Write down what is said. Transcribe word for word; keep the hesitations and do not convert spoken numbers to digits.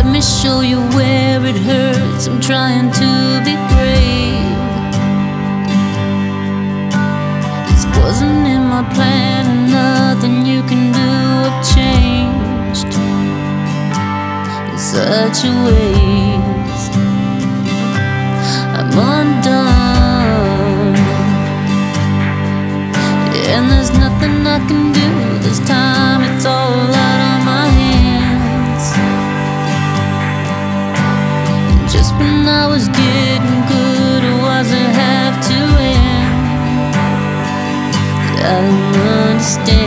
me show you where it hurts. I'm trying to be brave. This wasn't in my plan, and nothing you can do have changed. It's such a waste. I'm undone, and there's nothing I can do this time. It's all out of my hands. Just when I was getting good, why does it have to end? I don't understand.